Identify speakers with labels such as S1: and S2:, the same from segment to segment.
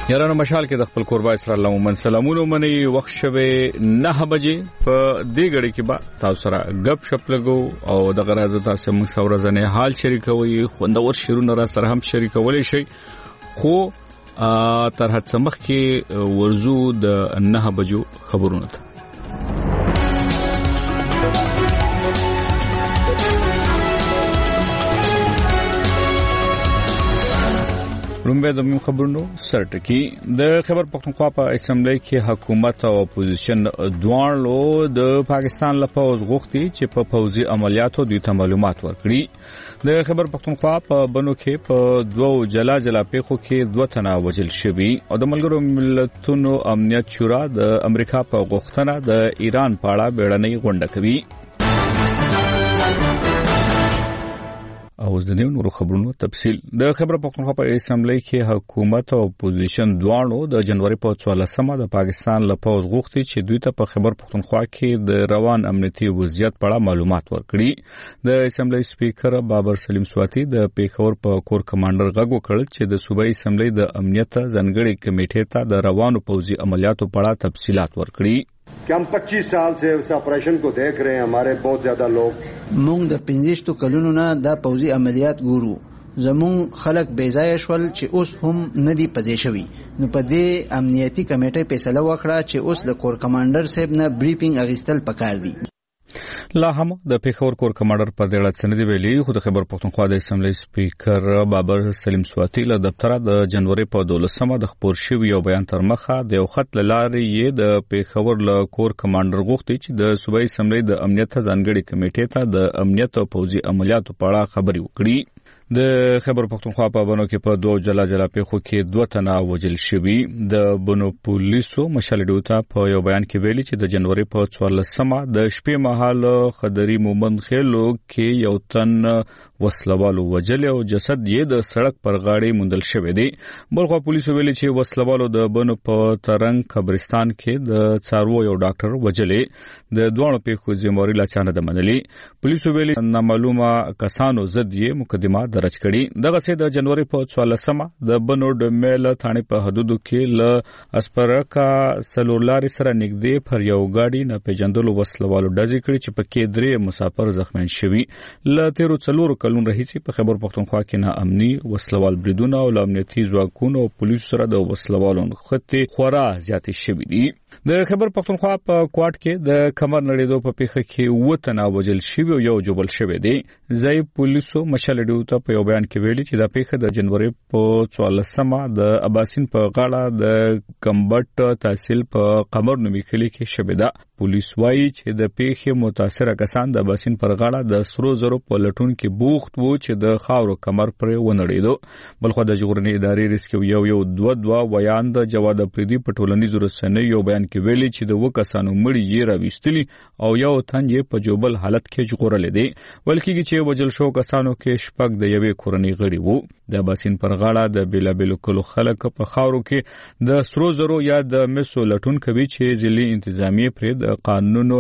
S1: یارانو مشال کې د خپل قربا اسرائیل عموما سلامونه منی وخت شوه 9 بجې په دې غړي کې با تاسو سره غب شپ لګو او د غرازه تاسو موږ سورزنه حال شریکوي خوندور شیرونه را سره هم شریکولای شي خو تر هڅه مخ کې ورزو د 9 بجو خبرونه ته رومبه د خبرونو سرټکی د خبر پښتونخوا په اسمبلی کې حکومت او اپوزیشن دواړو د پاکستان لپاره غوښتي چې په پوځي عملیاتو دوی ته معلومات ورکړي د خبر پښتونخوا په بنو کې په دوه جلا پیښو کې دوه تنه وژل شوي او د ملګرو ملتونو امنیت شورا د امریکا په غوښتنه د ایران په اړه بیړنۍ غونډه کوي او د نورو خبرونو تفصیل د خبر پښتونخوا په اسمبلی کې حکومت او اپوزیشن دواړو د جنوري په 14مه د پاکستان لپاره غوښتي چې دوی ته په خبر پښتونخوا کې د روان امنیتي وضعیت په اړه معلومات ورکړي د اسمبلی سپیکر بابر سلیم سواتی د پیښور په کور کمانډر غږ وکړ چې د صوبایي اسمبلی د امنیت ځانګړي کمیټې ته د روانو پوځي عملیاتو په اړه تفصيلات ورکړي
S2: कि हम 25 साल से इस ऑपरेशन को देख रहे हैं हमारे बहुत ज्यादा लोग
S3: مونږ د 15 کلونو نه د پوځي عملیات ګورو زمون خلک بیځای شول چې اوس هم ندي پځې شوی نو په دې امنیتي کمیټې فیصله وکړه چې اوس د کور کمانډر صاحب نه بریفینګ اغستل پکار دي
S1: لا هم د پیښور کور کمانډر په دې اړه څه نه دی ویلي خو د خبر پښتونخوا د اسمبلی سپیکر بابر سلیم سواتی له دفتر د جنوري په 12مه د خبر شوی یو بیان تر مخه د یو خط لارې یې د پیښور له کور کمانډر غوښتي چې د صوبایي اسمبلی د امنیت ځانګړي کمیټې ته د امنیت او پوځي عملیاتو په اړه خبري وکړي د خبر پښتونخوا په بنو کې په دوه جلا پیښو کې دوه تنه وژل شوي د بنو پولیسو مشال ډیوټا په یو بیان کې ویلي چې د جنوري په 14مه د شپې مهال خدري مومند خېلو کې یو تن وسلوالو وجل او جسد یې د سړک پر غاړې موندل شوی دی بلخو پولیسو ویلي چې وسلوالو د بنو په ترنګ قبرستان کې د څارو یو ډاکټر وجلې د دوه پیښو ذمہواری لا چانه د منلي پولیسو ویلي نامعلومه کسانو ضد یې مقدمه درج کړي دغه سه د جنوري په 14مه د بنو د میل ثاني په حدودو کې ل اسپرکا سلولاري سره نږدې پر یو گاډي نه پیژندلو وسلوالو ډزې کړي چې پکې درې مسافر زخمیان شوي ل 13 کلون رئیسي په خبر پښتونخوا کې نه امني وسلوال بریدونه او امنیتي ځواکونو او پولیسو سره د وسلوالو خطي خورا زیاتې شوي دي د خبر پښتونخوا په کوټ کې د کمر نړیدو په پیښه کې وټنه وجل شوی او یو جوبل شوی دی ځای پولیسو مشال ډیوټا په یو بیان کې ویلي چې د پیښه د جنوري په 14مه د اباسین په غاړه د کمبټ تحصیل په قمر نومي کلی کې شوی ده پولیس وایي چې د پیښې متاثره کسان د اباسین پر غاړه د سرو زرو په لټون کې بوخت وو چې د خاورو کمر پر ونړیدو بلخو د جغرافیې ادارې ریسکو یو دوه ویان د جواد پردي په ټولنیزو رسنیو یو بیان کې ویلي چې د وکاسانو مړی یې راوستلی او یو تن یې په جوبل حالت کې ژغورل دي ولکه چې وجل شو کسانو کې شپږ د یوې کورنۍ غړي وو د اباسین پر غاړه د بیلابلو کلو خلک په خاورو کې د سرو زرو یا د مسو لټون کوي چې ځلې انتظامی پر د قانونو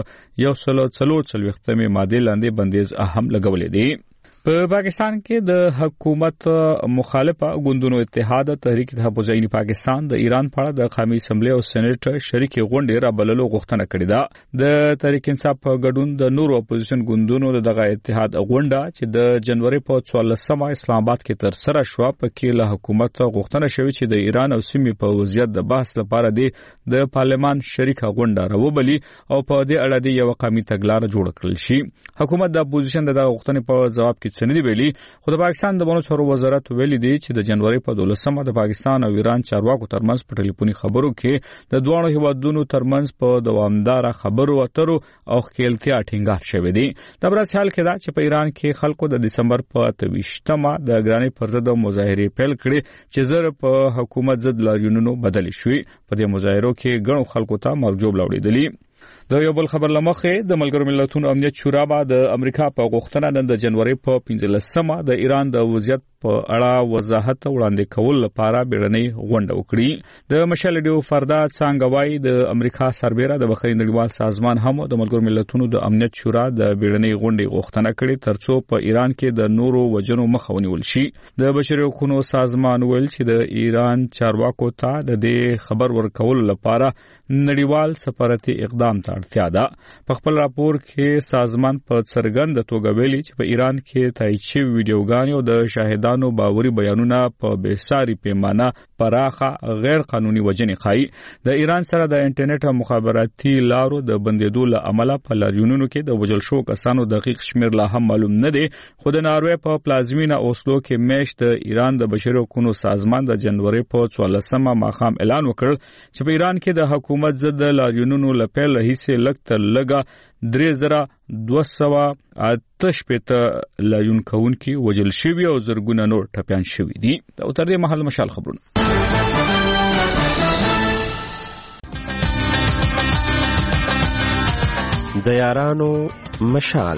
S1: 140 ماده لاندې بندیز اهم لګولې دي په پاکستان کې د حکومت مخالفه ګوندونو اتحاد تحریک تحفظ پاکستان د ایران په اړه د قومي اسمبلی او سېنات شریک غونډې را بللو غوښتنه کړې ده د تحریک انصاف په ګډون د نورو اپوزیشن ګوندونو دغه اتحاد غونډه چې د جنوري په 14مه اسلام آباد کې تر سره شو په کې له حکومت غوښتنه شوې چې د ایران او سیمې په وضعیت د بحث لپاره د پارلمان شریک غونډه راوبلي او په دې اړه د یو قومي تګلارې جوړ کړل شي حکومت د اپوزیشن دغه غوښتنې په جواب کې سندې ویلي خو د پاکستان د بانو چارو وزارت ویلي دی چې د جنوري په 12مه د پاکستان او ایران چارواکو ترمنځ په ټلیفوني خبرو کې د دوه هیوادونو ترمنځ په دوامدار خبرو اترو او خپلتیا ټینګار شوې دي د برس حال کې دا چې په ایران کې خلکو د دسمبر په 28مه د ګرانۍ پر ضد مظاهره پیل کړې چې زر په حکومت ضد لاریونونو بدل شوې په دې مظاهرو کې ګڼو خلکو ته مرجوب لاوړېدلې د یو بل خبر لمخه د ملګرو ملتونو امنیت شورا به د امریکا په غوښتنه نن د جنوري په 15مه د ایران د وضعیت په اړه وضاحت وړاندې کول لپاره بیړنۍ غونډه وکړي د مشل ډیو فردا څنګه وای د امریکا سربېره د بخاري نړیوال سازمان هم د ملګرو ملتونو د امنیت شورا د بیړنۍ غونډې غوښتنه کړې ترڅو په ایران کې د نورو وجنو مخه ونیول شي د بشري حقوقو سازمان ویل چې د ایران چارواکو ته د دې خبر ورکول لپاره نړیوال سفارتي اقدام ته اړتیا ده په خپل راپور کې سازمان په څرګند توګه ویلي چې په ایران کې تایید شوی ویډیوګانې او د شاهدانو باوري بیانونه په بېساري پیمانه پراخه غیر قانوني وجنې ښایي د ایران سره د انټرنیټ او مخابراتي لارو د بندیدو له امله په لاریونونو کې د وژل شو کسانو دقیق شمیر لا هم معلوم نه دی خو د ناروې په پلازمینه اوسلو کې میاشت د ایران د بشري حقوقو سازمان د جنوري په 14مه ماښام اعلان وکړ چې په ایران کې د حکومت ضد لاریونونو لپاره هیڅ لکتر لګه 3288 لاریون کوونکي وژل شوي او زرګونه نور ټپيان شوي دي او تر دې مهال مشال خبرونه
S4: د یارانو مشال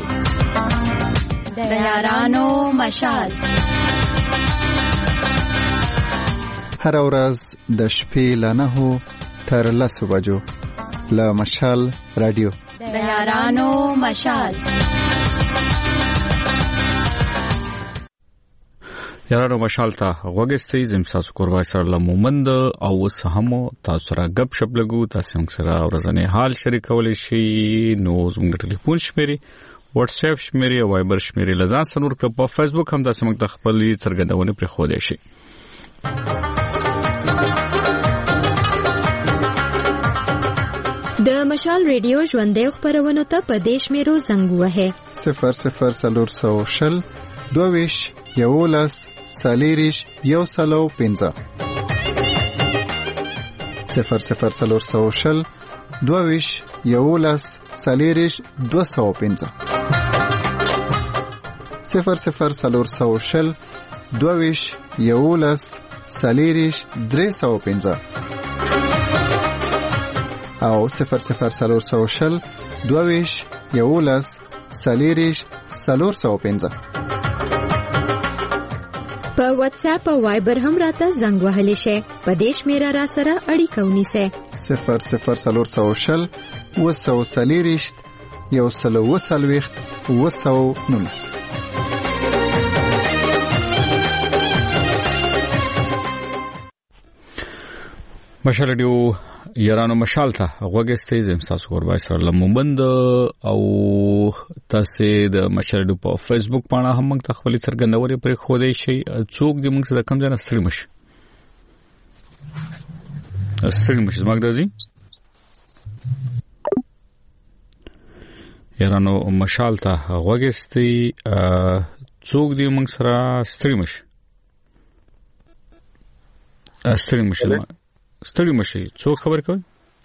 S5: هر ورځ د شپې له 9 تر 10 بجو له مشال رادیو
S6: د یارانو مشال
S1: یارانو مشال ته وګستې زم تاسو کوروای سره لمومند او وسهمو تاسو را غب شپ لګو تاسو سره ورځنی حال شریکول شي نو زموږ ټلیفون شمیري واتس اپ شمیري او وایبر شمیري لزان سنور په فیسبوک هم تاسو موږ خپل څرګندونه پر خو دي شي
S6: د مشال ریډیو ژوندې خبرونه ته په دیش میرو زنګ وهه
S5: 00 22 یولس سالیریش یو سلو 15 00 22 یولس سالیریش 215 00 22 یولس سالیریش 315 او 00 22 یولس سالیریش 415
S6: په واتس اپ او وایبر هم راته زنګ وهلی شي په دیش میرا را سره اړیکه ونیسه
S5: 00 وسو سالیریش یو سلو وسلويخت وسو نونس
S1: مشال ډیو یارانو مشال ته وګستې زم تاسو کوروای سره لمومند او تاسو د مشال ډیو په فیسبوک باندې هم موږ خپل څرګندوري پر خو دی شي څوک دې موږ سره کم ځنه ستړي مش زموږ دازي یارانو مشال ته وګستې څوک دې موږ سره ستړي مشي څوک خبر کوي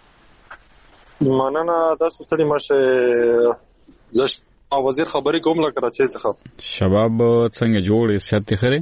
S7: مننه تاسو ستړي مشه زش وزیر خبري کوم لا کراچي څخه
S1: شباب څنګه جوړ سیاست خره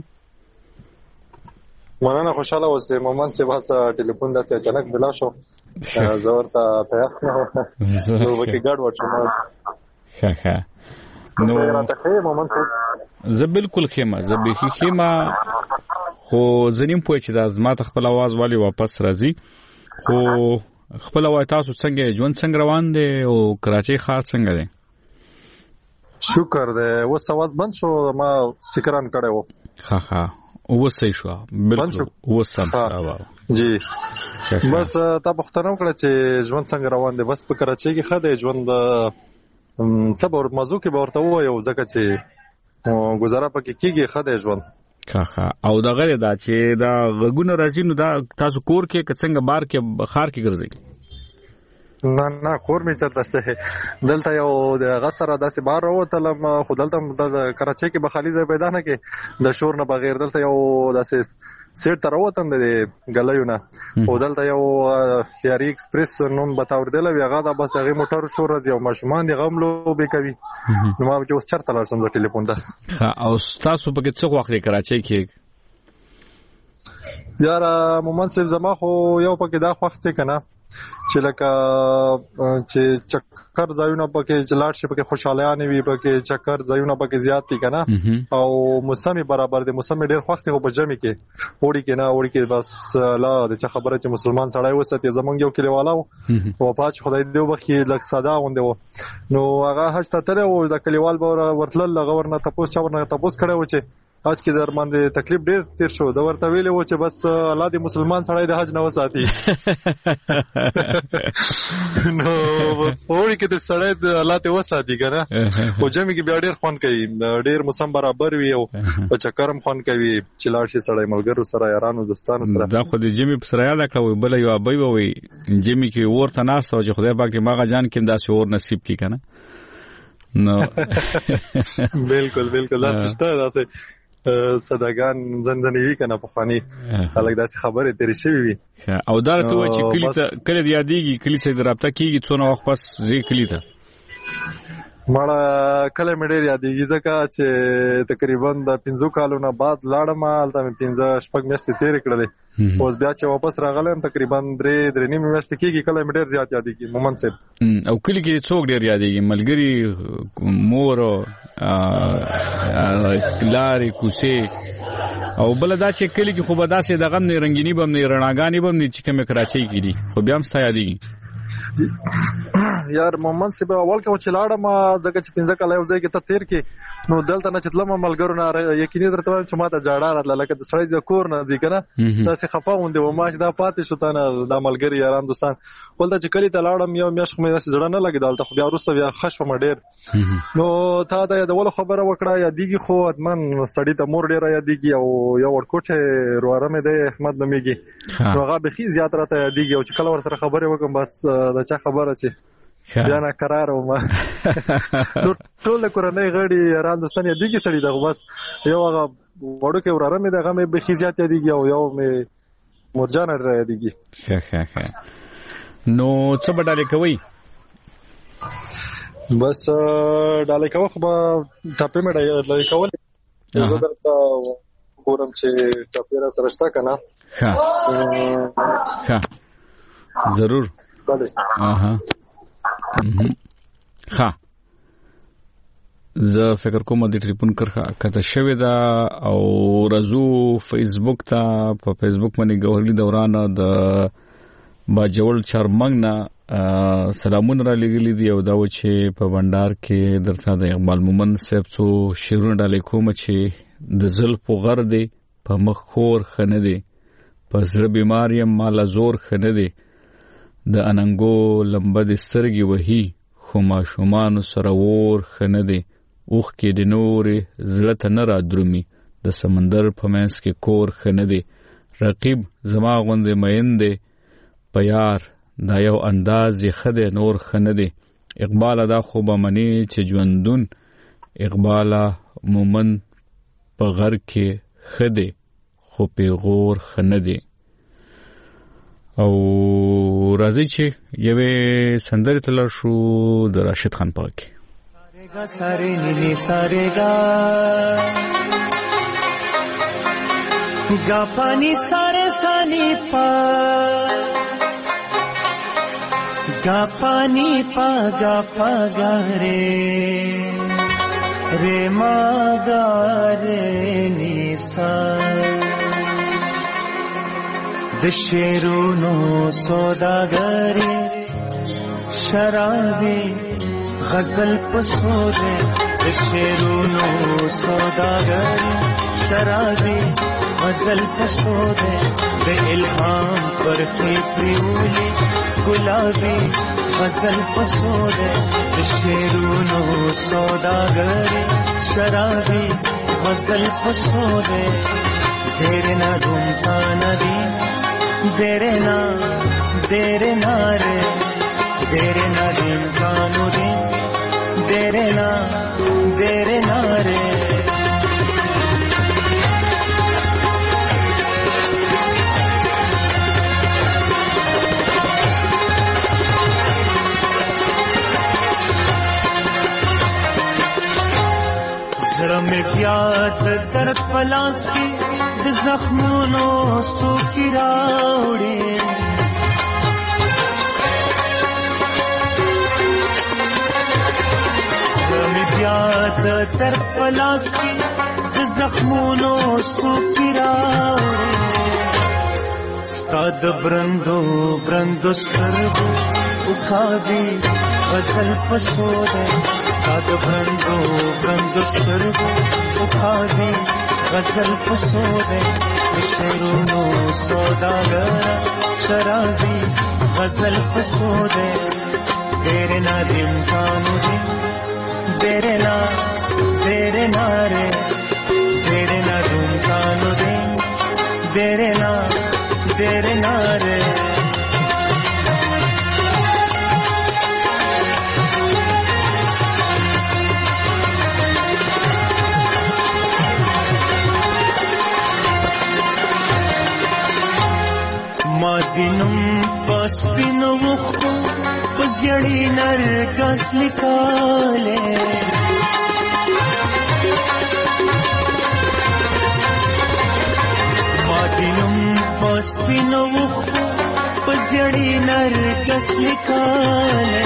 S7: مننه خوشاله اوسه مومن سے واسه ټلیفون داسې اچانک بلا شو زورتا پیغام نو وکي ګډ ورشم
S1: ښه نو
S7: راته مومن
S1: زه بالکل خیمه خو زنیم پوه چې د ازمات خپل आवाज والی واپس راځي خو خپل وای تاسو څنګه ژوند څنګه روان دي او کراچي ښار څنګه دی
S7: شکر دی اوس आवाज بند شو ما سپیکران کړو
S1: ها اوس صحیح شو بالکل اوس سم
S7: جی بس تا پختنه وکړه چې ژوند څنګه روان دی بس په کراچي کې خده ژوند صبر موضوع کې ورته وایو ځکه چې گزاره پکې کیږي خده ژوند
S1: خا او دا غره دا چې دا غګونه راځي نو دا تاسو کور کې څنګه بار کې خار کې ګرځي
S7: نه کور می چرته دلته یو د غسر داسې بار وروتلم خو دلته د کراچي کې بخالي ځای پیدا نه کې د شور نه بغیر دلته یو داسې سیټ تر وته د غلیونه او دلته یو خياري ایکسپریس نوم بتاور دی لوي هغه د بس هغه موټر شور راځي او ماشومان دی غملو به کوي نو ما چې اوس چرته لارسم د ټلیفون ده
S1: او تاسو په څه وخت کراچي کې
S7: یار مومن صاحب زما خو یو پکې دا وخت کنه چې لکه چې چکر ځایونه پکې چلاټ شي پکې خوشالیانه وي پکې چکر ځایونه پکې زیات دي کنه او موسم برابر دي موسم ډېر وخت هو په جمع کې وړي کې نه وړي کې بس لا د چا خبره چې مسلمان سړی وساتي زمونږ یو کلیوالو او پاج خدای دې وبخي لک ساده غونډه نو هغه حج ته تر او د کلیوال ورتل غورنه تاسو چا ورنه تاسو کړه و چې حج کې در باندې تکلیف ډېر تیر شو دا ورته ویلې و چې بس الله دې مسلمان سړی د حج نه وساتي نو وړي کې د سړی د الله ته وساتي کنه او جمع کې بیا ډېر خوان کوي ډېر موسم برابر وي او چکرم خوان کوي چې لاړ شي سړی ملګرو سره یارانو دوستانو سره
S1: دا خو د جمع په سره یاد کړو بل یو ابي وي جمع کې ورته ناست او چې خدای پاک ماغه جان کې دا شعور نصیب کی کنه نو
S7: بالکل دا څه ده صداګان زندنوي کنه په فانی الګ داسې خبره تیرې شوی وي
S1: او دا ته و چې کلی یادېږي کلی سره رابطه کیږي څونه وخت پس زی کلی ته
S7: مړه کله مې ډېر یادېږي ځکه چې تقریبا د 15 کالونو بعد لاړم هلته مې 15 شپږ میاشتې تېرې کړلې اوس بیا چې واپس راغلم تقریبا 3 نیمې میاشتې کېږي کله مې ډېر زیات یادېږي مومن صاحب
S1: او کلی کې څوک ډېر یادېږي ملګري مور لارې کوڅې او بل دا چې کلی کې خو به داسې د غم نه رنگینی بم نه رڼاګانې بم نه چې کومه کراچۍ کې دي خو بیا هم ستا یادېږي
S7: یار محمد صاحب اول کې چې لاړم ځکه چې 15 کال یو ځای کې ته تیر کې نو دلته نه چتلم ملګرو نه یقیني درته وایم چې ماته جاړه راتله لکه د سړی د کور نه ځي کنه داسې خفه وندې و ما چې دا پاتې شو تانه د ملګری یاران دوستان ولته چې کلی ته لاړم یو میاشت خو مې داسې زړه نه لګیدل ته خو بیا وروسته بیا خښ وم ډېر نو تا دا یادولو خبره وکړه یادېږي خو اتمن سړی ته مور ډېره یادېږي او یو ورکوټه رواره مې دی احمد نومېږي نو هغه بخي زیات راته یادېږي او چې کله ورسره خبرې وکم بس دا چا خبره چې بیا نه قرار وم نو ټول کورنۍ غړي یاران دوستان یادېږي سړی دا بس یو هغه وړو کې وراره مې دغه مې بخي زیات یادېږي او یو مې مرجان را یادېږي
S1: نو څه بدلې کوي
S7: بس ډالې کوه خو به ټاپې مې ډالې کولې زه درته ګورم چې ټاپې را سره شته که نه
S1: ښه ضرور ښه زه فکر کوم د ټلیفون کرخه کته شوې ده او رازو فیسبوک ته په فیسبوک باندې ګوهري دوران د باجوړ چرمنګ نه سلامونه را لګلې دي او دا و چې په بندر کې درته د اقبال مومن صاحب څو شیرونه ډالې کوم چې د زلف غر دی په مخ خور خنه دی په زړه بیماری مال زور خنه دی د اننګو لمبه د سترګي وهي خو ما شومان سره ور خنه دی اوخ کې د نورې زړه ته نه را درومي د سمندر په منځ کې کور خنه دی رقیب زما غوندې مین دی په یار دا یو انداز یې خده نور خنه دی اقبال دا خو به منی چې ژوندون اقبال مومن په غر کې خده خو پیغور خنه دی او راځي چې یوې سندرې تلل شو د راشد خان پاکي
S8: سارے نیلی سارے گا گا پانی سارے سانی پا گا پانی پا گا پا گا رے ما گا رے نیسا دشیرونو سوداگری شرابی غزل پسودے دشیرونو سوداگری شرابی غزل پسودے بے الہام پر فیفریولی گلابی غزل پسودے دشیرونو سوداگری شرابی غزل پسودے دیرے نہ گھومتا ندی دیرے نہ رے دیرے نہ دین کانو دین دیرے نہ رے زړه مې بیا د درد پلاس کې د زخمونو سوکي راوړې یاد در پلاس کی زخمونو سو پیراوړې ستاد برندو سترګو وکاږي غزل پسوده ستاد برندو سترګو وکاږي غزل پسوده شعرونو سوداګر شرابي غزل پسوده तेरे ना दिन कानू दिन तेरे ना रे तेरे ना दिन कानू दिन तेरे ना रे मादिनम पस्पिनो वक्तो पजड़ी नरकस लिकाले मादिनम पस्पिनो वक्तो पजड़ी नरकस लिकाले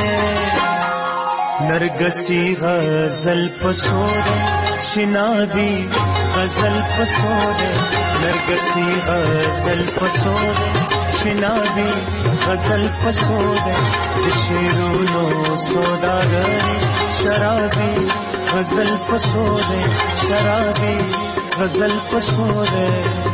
S8: नरगसी गजल पसोदे शिनाबी गजल पसोदे नरगसी गजल पसोदे शिनाबी गजल पसोदे शेरूनो सौदागरी शराबी गजल पसोदे शराबी गजल पसोदे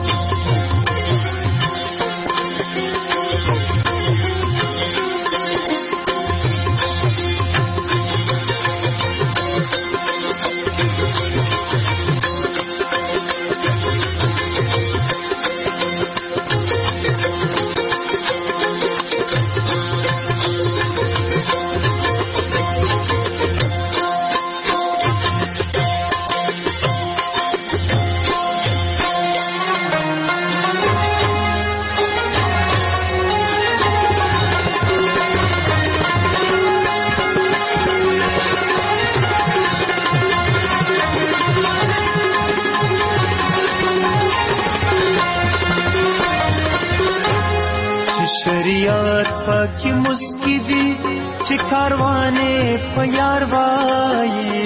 S8: की मुस्की दी चिकारवाने प्यार वाई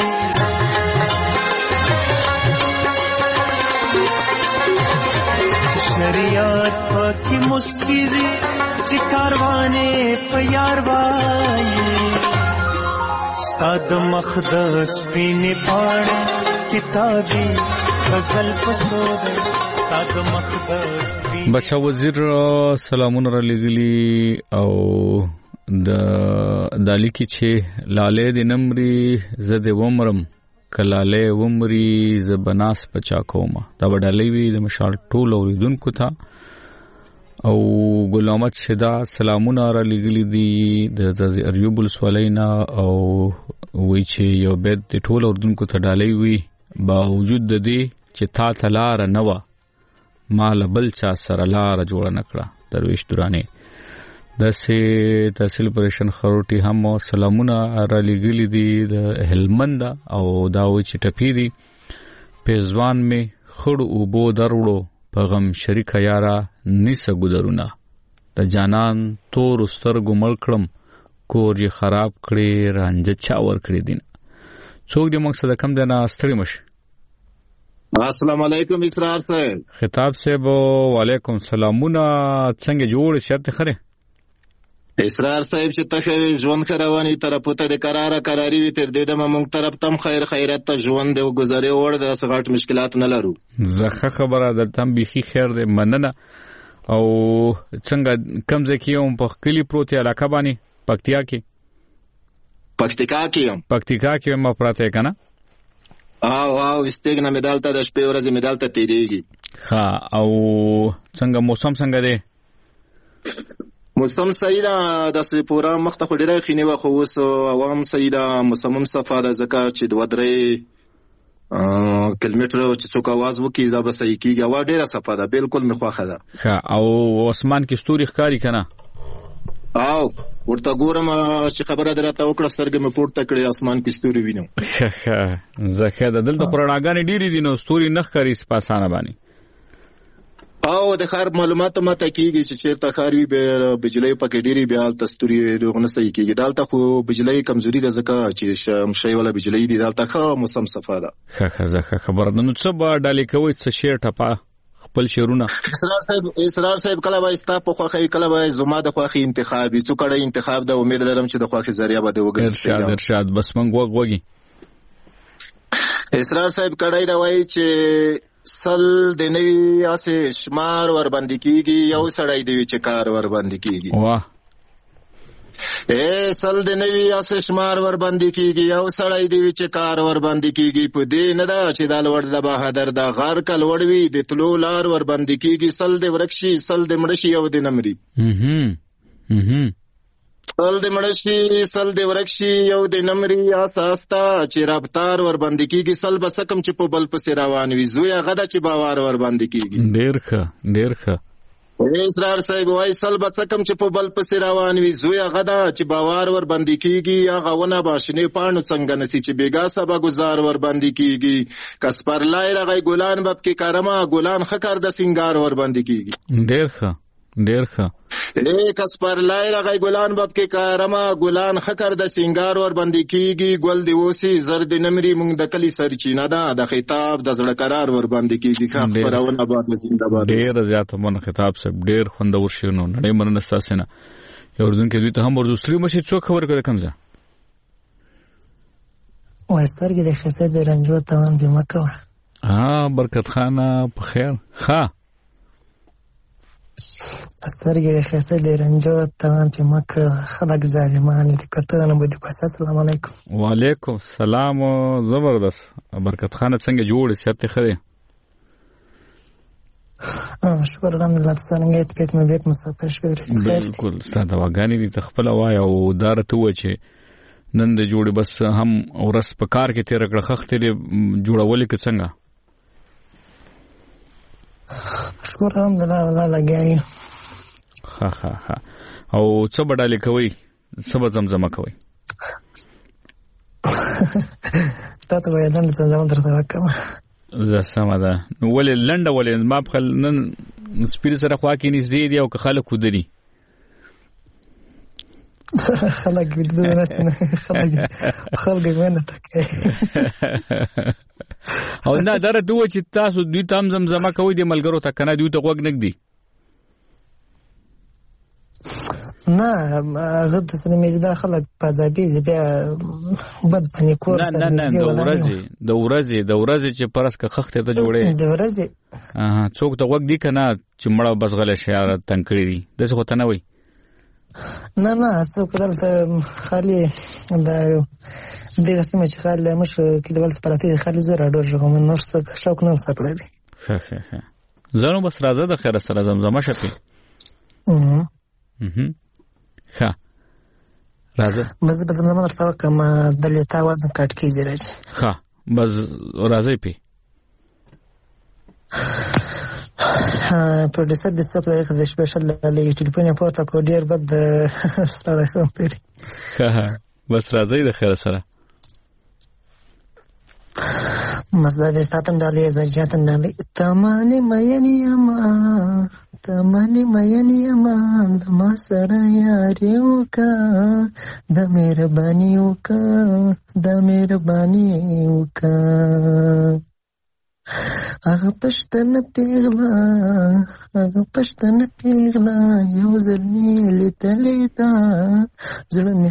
S8: शरियत की मुस्की दी चिकारवाने प्यार वाई साद मखदस पीने पाड़े किताबी गजल पसोदे साद मखदस
S1: بچا وزیر سلامونه را لګلی او د دالی کی چې لاله د نمرې زده ومرم کلاله ومري زبناس پچا کومه دا وډلې وی د مشال ټول اوریدونکو ته او غلامت شدا سلامونه را لګلی دی د ایوب السولینا او وی چې یو بد ټول اوریدونکو ته ډالې وی باوجود د دې چې تا تلار نه و مال بل چا سره لار جوړ نکړه درویش دورانه د سه تحصیل پرشن خروټي هم سلامونه را لګلی دي د هلمند او دا و چې ټپی دي پېزوان می خړ او بو دروړو پیغام شریک یارا نیسه ګدرونه د جانان تور سترګو ملکړم کور یې خراب کړي رانجه چا ور کړی دین څوک دې مقصد کم دینا ستړي مش
S9: السلام علیکم اسرار صاحب
S1: خطاب صاحب وعلیکم سلامونه څنګه جوړ شته خره
S9: اسرار صاحب چې تخوي ژوند خروانی طرف ته د قراری وی تر دې د مونږ طرف تم خیرات ته ژوند دی گزارې اور د سغټ مشکلات نه لرو
S1: زخه خبره د تم بيخي خیر دې مننه او څنګه کم ځکیوم په کلی پروتي علاقه باندې پکتیکا کې ما پراته کنه
S9: او استګنه مدالته د شپې ورځې مدالته تیریږي
S1: ها او څنګه موسم څنګه دی
S9: موسم سیدا د سپورا مخته خډيره خینه واخو وس عوام سیدا موسم صفه د زکات چې 2-3 کیلومتر چې څوک आवाज وکي دا به صحیح کیږي وا ډیره صفه ده بالکل مخواخه ده
S1: ها او اسمان کې ستوري ښکاری کنه
S9: او ورته ګورم چې خبره درته وکړه سترګې مې پورته کړې اسمان کې ستوري وینم
S1: زکه د دلته قرانګانې ډېری دي نو ستوري نخ کاری سپاسانه باندې
S9: او د خار معلومات ماته کیږي چې چیرته خار وي به بجلی پکې ډېری بیا تستوري رغونه صحیح کیږي. دالته خو بجلی کمزوري د زکه چې شی ولا بجلی دي دالته ښه موسم صفه ده.
S1: ښه خبر نو څه به ډالې کوي څه شی ټپا خپل شیرونه
S9: اسرار صاحب کله به استا په خوخه کله به زما د خوخي انتخابي څو کړه انتخاب د امید لرم چې د خوخي ذریعہ به وګرځي.
S1: ارشاد بس منګ وګي
S9: اسرار صاحب کړه دا وایي چې سل د نوی اسه شمار ور باندې کیږي یو سړی دی چې کار ور باندې کیږي. واه سل د نوی اسه شمار ور باندې کیږي یو سړی دی چې کار ور باندې کیږي. په دې نه دا چې د لوړ د بهادر د غار کل وړوي د تلو لار ور باندې کیږي. سل د ورکشي سل د مړشي یو د نمرې سل د مړشي سل د ورکشي یو د نمرې اساستا چې رفتار ور باندې کیږي. سل بسکم چې په بل پسې روان وي زویا غدا چې باور ور باندې کیږي. ډیر ښه اسرار صاحب وای سل بسکم چې په بل پسې روان وي زویا غدا چې باور ور باندې کیږي. هغه ونه باشنه پانو څنګه نسی چې بیګا سبا گزار ور باندې کیږي. کس پر لای رغی ګلان باب کې کارما ګلان خکر د سنگار ور باندې کیږي. ډیر ښه کس پر لای رغی ګلان باب کې کارما ګلان خکر د سنگار ور باندې کیږي. ګل دی وسی زرد نمرې مونږ د کلی سرچینه ده د خطاب د زړه قرار ور باندې کیږي. خاص پرونه باندې زنده باد
S1: ډیر زیات مون خطاب سب ډیر خوندور شنو نړۍ مرنه ساسنه یو ورځن کې دوی ته هم ورزوسری مشي څوک خبر کړه کمزه
S10: وسترګې د خسته د رنجو توان به مکه
S1: برکت خانه په خیر ښه
S10: سترګې د خسته د رنجو توان په مکه خلک ظالمان دي کته نه بده. السلام علیکم.
S1: وعلیکم السلام. زبردست برکت خانه څنګه جوړ سیاته خره
S10: شکر الحمدلله. څنګه ته مې بیت مسافر شوې
S1: بالکل ستاسو واغانی دي تخپل وای او دارته و چې نن د جوړي بس هم اورس په کار کې تیر کړه خخته جوړولې کې څنګه
S10: شکر الحمدلله الله لګای.
S1: ها او څه بدالې کوي څه زمزمه کوي
S10: تاسو وایي نن څنګه درته وکم
S1: زه سم ده نو ولې لنډه ولې ما په نن سپیر سره خوا کې نږدې دی او که خلک ودري
S10: خلک ودري نه خلک ونه ټکه
S1: او نه دره دوه چې تاسو دوی تام زمزمه کوي د ملګرو ته کنه دوی ته وګ نګدي
S10: نه هغه د سینمې د خلک پازابي بیا بد باندې کور
S1: سره د ورځې چې پرس که خخته ته جوړې
S10: د ورځې
S1: څوک ته وګ دی کنه چې مړه بس غل شعار تنکړي دي دغه خو ته نه وای
S10: نه څوک دلته خالي د دغه سمه چې خالي مش کې د ول سپاراتي خالي زره ډور ژغم نور څه شوق نه ساتلې.
S1: ښه زنو بس راځه د خیر سره زمزمه شپې ښه راځه
S10: بس په زمزمه درته کوم دلته وزن کټ کیږي راځي.
S1: ښه بس راځي پی
S10: پروډوسر د څوک د سپیشل له ټلیفون پورته کو ډیر بد ستړی سم تیری.
S1: ښه بس راځي د خیر سره
S10: مزداد استاتن دالي زجاتن دالي تماني ميني اما دما سره یاریوکا د مهربانیوکا هغه پښتنه پیغلا یو ځلې لیدلې دا زړه مې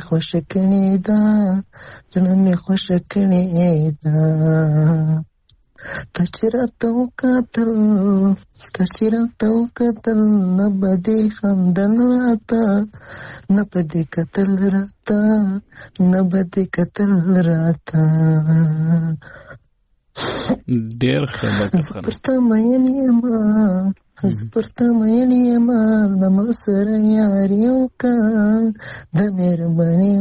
S10: خوښ کړي دا ته چې راته وکتل نه بدې خندل راته نه بدې کتل راته
S1: ډېر ښه
S10: زپرته مینې یما زما سره یاري وکړه د مهرباني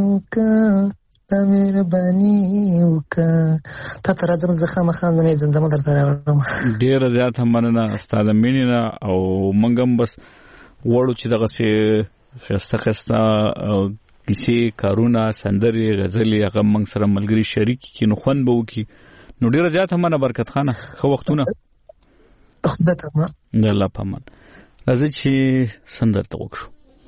S10: وکړه تا ته راځم زه خامخا نن زمزمه درته راوړم.
S1: ډېره زیاته مننه ستا د مینې نه او موږ هم بس غواړو چې دغسې ښایسته کیسې کارونه سندرې غزلې هغه موږ سره ملګري شریک کړي نو خوند به وکړي. نو ډیره زیاته مننه برکت خانه خو وختونه
S10: خدای ته ما
S1: د الله پامان راځي چې سندر ته وکړو.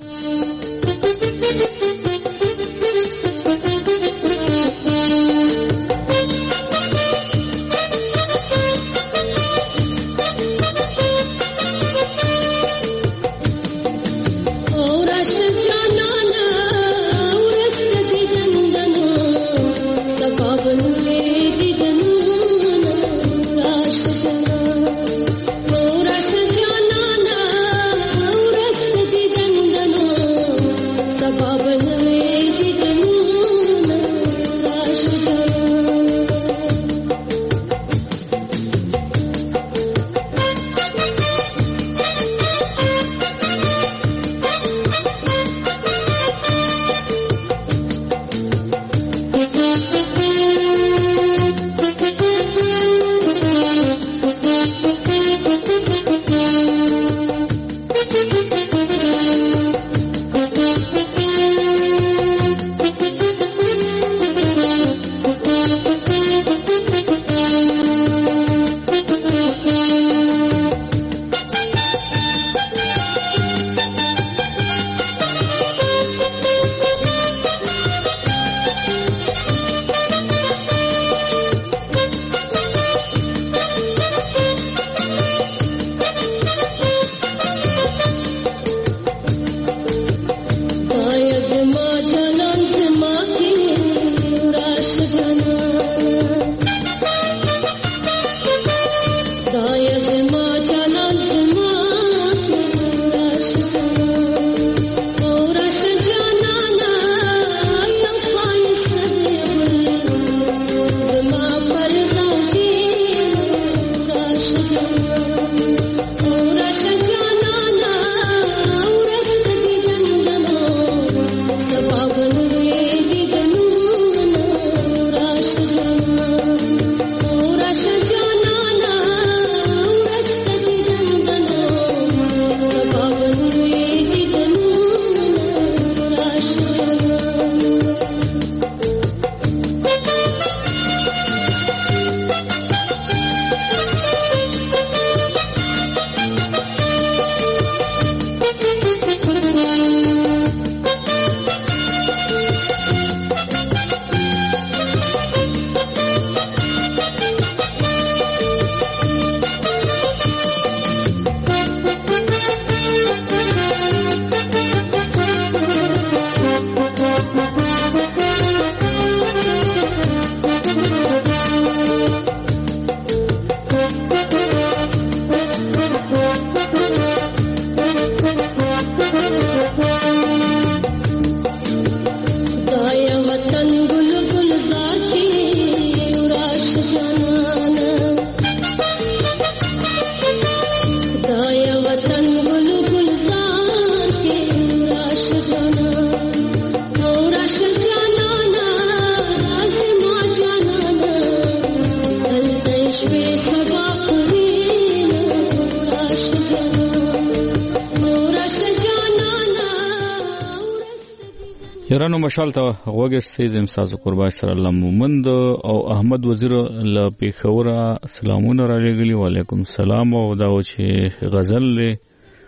S1: یرانو مشال ته وګستې زم تاسو قربان سره الله مومند او احمد وزیر له پیښور سلامونه را لګلی. وعلیکم السلام. او دا چې غزل له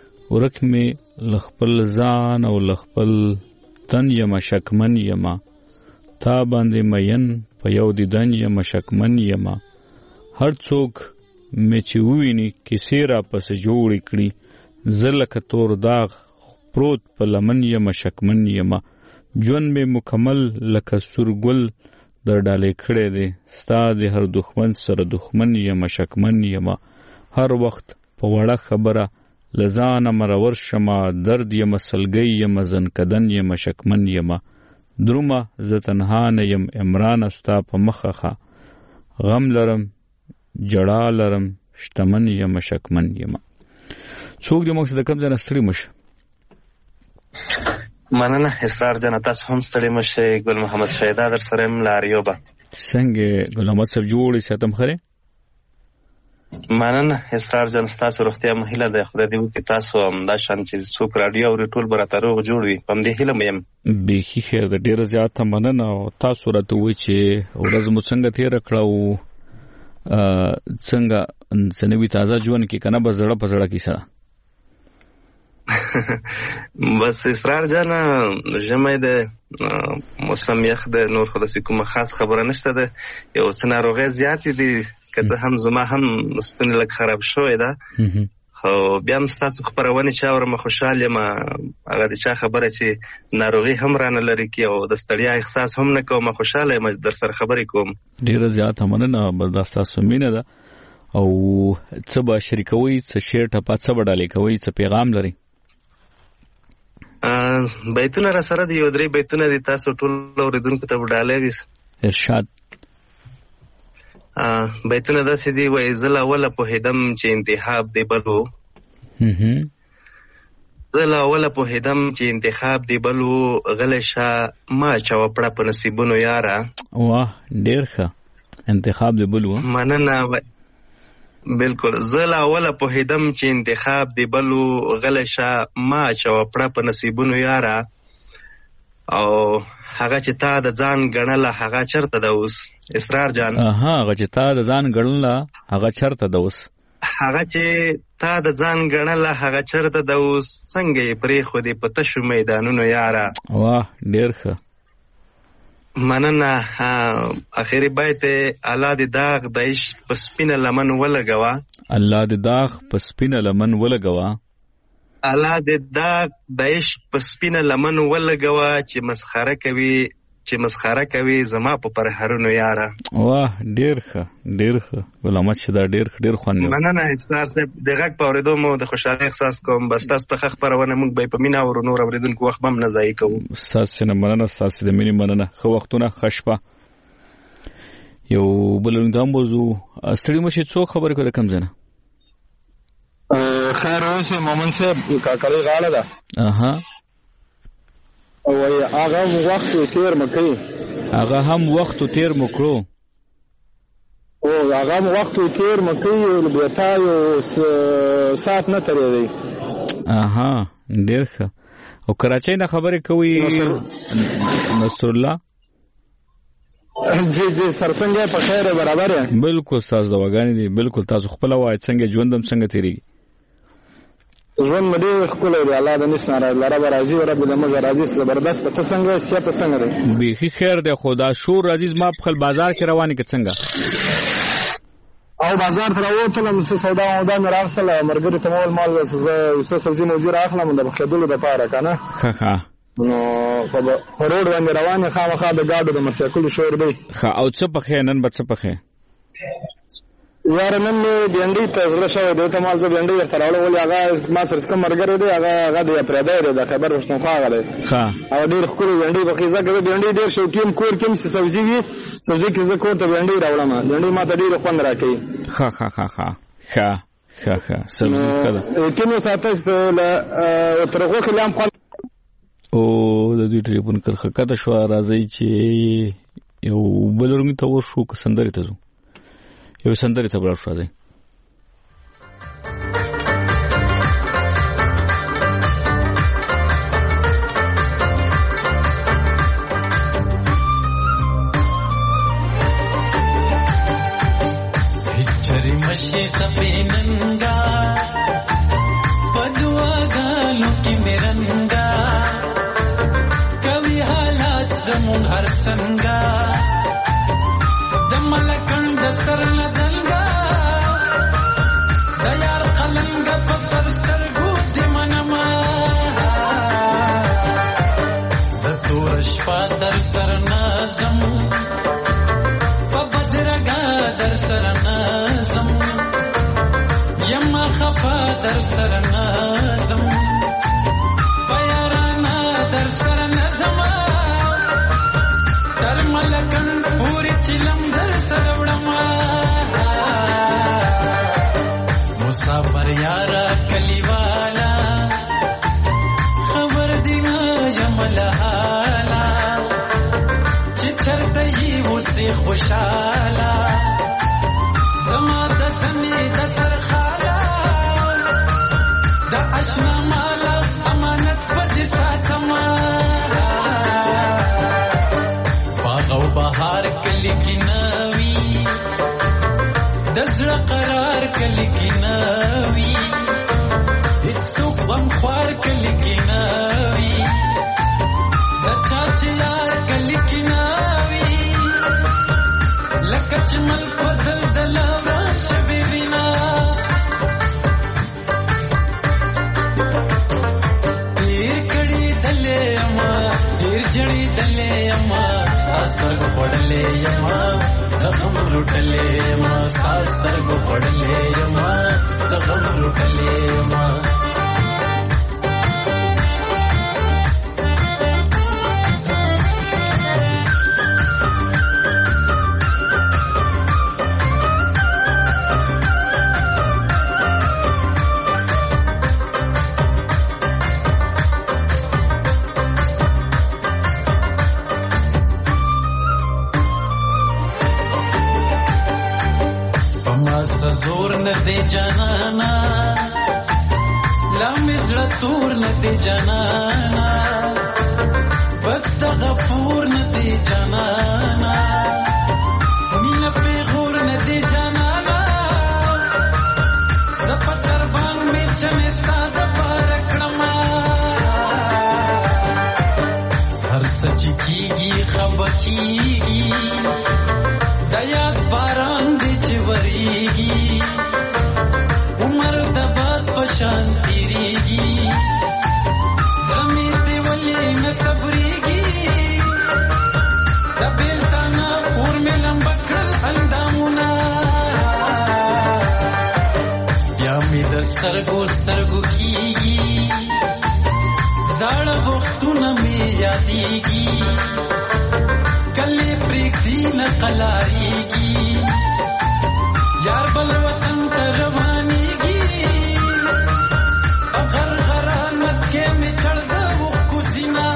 S1: ورکمه لخپل ځان او لخپل تن یم شکمن یم تا باندې مین په یو دیدن یم شکمن یم هر څوک مې چې وویني کیسې را پس جوړ کړي زلک تور داغ پروت په لمن یم شکمن یم جون مې مکمل لکه سورګل در ډالې کړې دي ستا د هر دښمن سره دښمن یم شکمن یم هر وخت په وړه خبره لزان مرور شمه درد یم سلګي یم زنکدن یم شکمن یم درومه زه تنها نه یم عمران ستا په مخه غم لرم جړا لرم شتمن یم شکمن یم. څوک دې موږ د کوم ځای نه ستړي مشه؟
S11: مننه اسرار جان، تاسو هم ستړي مشه. ګل محمد شیدا در سره یم لاریوبه.
S1: څنګه ګل محمد صاحب جوړې ساتم خره؟
S11: مننه اسرار جان، تاسو روغتیا مهله ده. خدای دې وکړي تاسو هم دا شان چې څوک رادیو او ټول برته روغ جوړ وي. په دې هیله مې يم.
S1: بیخي خیر ده، ډیر زیات مننه. او تاسو راته وایي چې ورځ مو څنګه تیر کړو، څنګه سنوي تازه ژوند کې کنه به زړه په زړه کې سره
S11: بس اسرار جان ژمه د موسم یخ د نور خو د کومه خاص خبره نشته ده یو څه ناروغي زیات دي که هم زما هم ستونی لږ خراب شوې ده خو بیا هم ستاسو خبرونه چې اورم خوشاله یم هغه د چا خبره چې ناروغي هم رانه لري کې او د ستړیا احساس هم نه کوم خوشاله یم در سره خبرې کوم
S1: ډیره زیات مننه برداشت تاسو مینه ده او څه به شریکوي څه شیر ټپه څه وډالې کوي څه پیغام لري
S11: بیتونه را سره دی یو درې بیتونه دي تاسو ټول اوریدونکو ته وډالې وي
S1: ارشاد
S11: بیتونه داسې دي وایي زه لا اوله پوهېدم چې انتخاب دی بل و زه لا اوله پوهېدم چې انتخاب دی بل و غلی شه ما اچوه پړه په نصیبونو یاره
S1: واه ډېر ښه انتخاب دی بل و
S11: مننه بالکل زه لا اوله پوهېدم چې انتخاب دی بل و غلی شه ما اچوه پړه په نصیبونو یاره او هغه چې تا د ځان ګڼله هغه چرته ده اوس اسرار جان
S1: هغه چې تا د ځان ګڼله هغه چرته ده اوس
S11: هغه چې تا د ځان ګڼله هغه چرته ده اوس څنګه یې پرېښودې په تشو میدانونو یاره
S1: واه ډېر ښه
S11: مننه اخري بیت الله دې داغ د عشق په سپینه لمن ولګوه
S1: الله دې داغ په سپینه لمن ولګوه
S11: الله دې داغ د عشق په سپینه لمن ولګوه چې مسخره کوي زما په پرهرونو یاره
S1: واه ډېر ښه ډېر ښه ګل احمد چې دا ډېر خوند
S11: مننه اسرار صاحب د غږ په اورېدو مو د خوشحالۍ احساس کوم بس تاسو ته ښه خپرونه موږ به په مینه اورو نور اورېدونکو وخت به هم نه ضایع کوو
S1: ستاسې نه مننه ستاسې د مینې مننه ښه وختونه ښه شپه یو بل دا موضوع ستړي مشي څو خبرې کوي د کم ځای نه
S12: خیر اوسې مومن صاحب کاکړۍ غاړه ده وای هغه وخت تیر مکړي
S1: هغه هم وخت تیر مکړو
S12: او هغه وخت تیر مکړي بیا تا یو سات نه ترې دی
S1: ډېر ښه او کراچۍ نه خبرې کوي نصر الله
S12: جی سرڅنګه په خیر برابر
S1: بالکل تاسو دواګانې دي بالکل تاسو خپل وای څنګه ژوندم څنګه تیریږي
S12: ژوند مې خپل دی الله د نشنا رب راضي او رب د مزه راضي زبردست ته څنګه سیاست څنګه دی
S1: به خیر دی خدا شور عزیز ما په بازار کې روانه کې څنګه
S12: او بازار ته راوتلم څه سودا او دا مې راغله مرګري ته مول مال څه سبزي موجود اخلم د بخدلو د پاره کنه
S1: ښه
S12: نو په روډ باندې روانه خامخا د گاډو د مرچکلو شور دی
S1: ښه او څه په خینن به څه په خې
S12: یار نن بینډي ته زړه شو د ته مال ز بینډي تراوله ولې هغه ما سره کوم مرګره دی هغه د پردای دی د خبر پښتونخوا غلې او ډیر خوري بینډي په خیزه کې بینډي ډیر شوقین کور کې سبزي وي سبزي کې زه کوم ته بینډي راوړم بینډي ما ته ډیر خوند راکړي
S1: ښه سبزي کړه
S12: کینو ساتل ترغه کلام خو
S1: او د دې ټلیفون کرخه کته شو راځي چې یو بلرمي ته ورشو که سندري ته یو سندري ته برابر راځي
S8: چری مشي تپیننګا پدوا غالو کې میرنګا کوي حالات زمون هر څنګه د ملکند سر ندلګا د یار قلنګ په سر سترګو دې منما د تور شپه در سر نازم په بدرګا در سر نازم یما خفا در سر نازم بیارانا در سر نازم تر ملکن پوری چلم در سر وړما مسافر یارا کلیوالا خبر دینا جمل حالا چې چرته یې وسې خوشاله زما د سندې د سر خالا د اشنا مالا امانت پدې ساتما باغ او بهار کلی کې ناوي د زړه قرار
S13: غم خوار کلی کیناوی د چاچ یار کلی کیناوی لکه چې ملک په زلزله وران شوی وینا ډېر کړي دلې اما ډېر جړي دلې اما ساس سترګو خوړلې اما زخم لوټلې اما ساس سترګو خوړلې اما زخم لوټلې اما زور نه دی جانانا لامې زړه تور نه دی جانانا بس د غفور نه دی جانانا مینه پیغور نه دی جانانا زپا چربان می چمې ستا د پاره کړما هر څه چې کېږي خبر کېږي د یاد باران دی چې وریږي عمر د باد په شان تیریږي زمې دې ولې نه صبرېږي د بېلتانه اور مې لمبه کړل اندامونه بیا مې د سترګو سترګو کېږي زاړه وختونه مې یادېږي کله پرېږدي نه قلاریږي یار بل وطن ته روانېږي په غرغرانت کې مې چړ د اوښکو زینا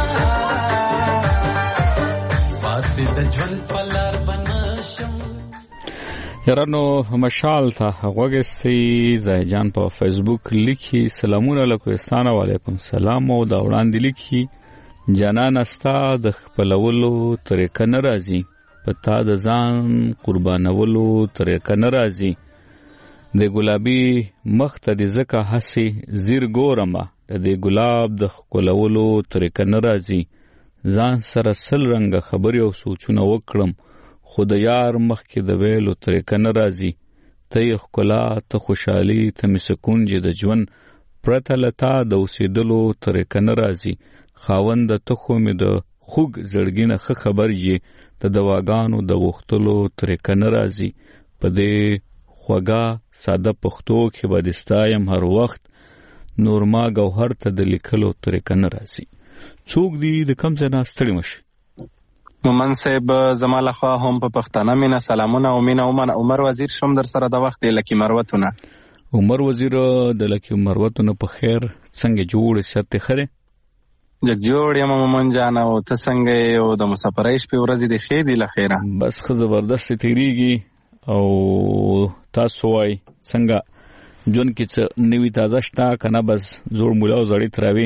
S13: پاتې د ژوند په لار به نشم.
S1: یارانو مشال ته غوږ استئ زاهجان په فیسبوک لیکي سلامونه له کوهستان و علیکم سلام او دا وړاندې لیکي جانان استا د خپلولو طریقه ناراضي پتا د ځان قربانولو طریقه ناراضي د ګلابي مخ ته د زکه حسي زیر ګورما د ګلاب د خپلولو طریقه ناراضي ځان سره سل رنګ خبري او سوچونه وکړم خود یار مخ کې د ویلو طریقه ناراضي ته خلا ته خوشحالي ته مسکون چې د ژوند پرته لتا د اوسېدلو طریقه ناراضي خاوند ته خو مې د خوګ زړګینه خبر یې د دواګانو د وختلو طریقه ناراضي په دې خوګه ساده پښتو کې بدستایم هر وخت نورما گوهر ته د لیکلو طریقه ناراضي څوک دی د کم ځای نه ستړي مشي
S14: مومن صاحب زماله خوا هم په پښتانه مینا سلامونه او مینا عمر وزیر شوم در سره د وخت لکی مروتونه
S1: عمر وزیر د لکی مروتونه په خیر څنګه جوړ شته خره
S14: جګ جوړ یم مومن جان او ته څنګه او د مسافرایش په ورځ د خې دی لخيره
S1: بس خو زبردست تیریږي او تاسو وای څنګه جون کې څه نوی تازه شتا کنه بس زوړ مولا او زړی تراوي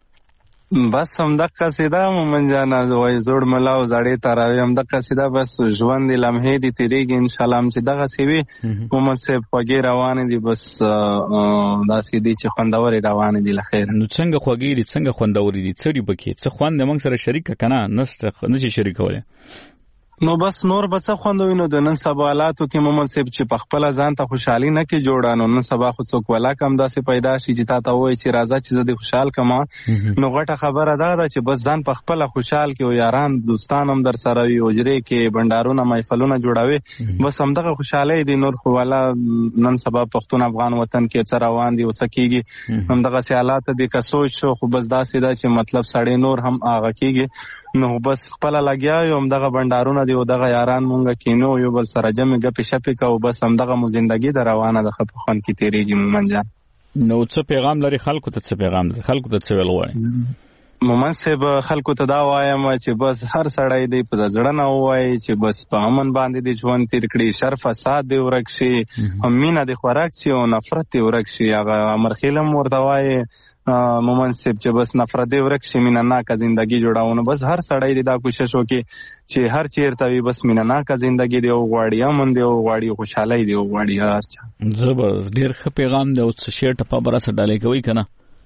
S14: بس هم د قصیده مومن جان وای زوړ مولا او زړی تراوي هم د قصیده بس ژوند لمحې دي تیریږي ان شاء الله هم چې دغه سیوي مومن صاحب خوږی روان دي بس داسې دي چې خوندور روان دي لخير
S1: نو څنګه خوږی دي څنګه خوندور دي څړي بکې څه خوند موږ سره شریک کنه نشي شریکوله
S14: نو بس نور به څه خوندوي نو د نن سبا حالاتو کې مومن صاحب چې په خپل ځان ته خوشحالي نه کې جوړانو نن سبا خو څوک ولا کم داسې پیدا شي چې تا ته وایي چې راځه چې زه دې خوشحال کما نو غټه خبره ده چې بس ځان په خپل خوشحال کې او یاران دوستان هم در سره وي اوجري کې بندارونه محفلونه جوړاوي بس هم دغه خوشحالي دي نور خو ولا نن سبا پښتون افغان وطن کې څه روان دي او څه کېږي هم دغه حالات دي که سوچ شو خو بس داسې ده چې مطلب سړی نور هم هغه کېږي نو بس خپل لګیا یم دغه بندارونه دی او دغه یاران مونږه کینو یو بل سره جمع غپې شپې کو بس هم دغه مو ژوندۍ د روانه د خپخون کې تیریږي مومن جان
S1: نو څه پیغام لري خلکو ته څه پیغام لري خلکو ته څه ویل وایي
S14: مومن صاحب خلکو ته دا وایم چې بس هر سړی دی په زړه نه وایي چې بس په امن باندې دی ژوند تیر کړي شر فساد دی ورک شي مینه دی خوراک شي او نفرت دی ورک شي هغه امر خیلم ورته وایي مومن صاحب چې بس نفرت دی ورک شي مینه ناکه ژوندۍ جوړاونه بس هر سړی دی دا کوشش وکړي چې هر چیرته وي بس مینه ناکه ژوندۍ دی او غواړي امن دی او غواړي خوشحالي دی او غواړي هر چا
S1: زبردست ډیر ښه پیغام دی او څه شی ټپه براسه ډالې کوي کنه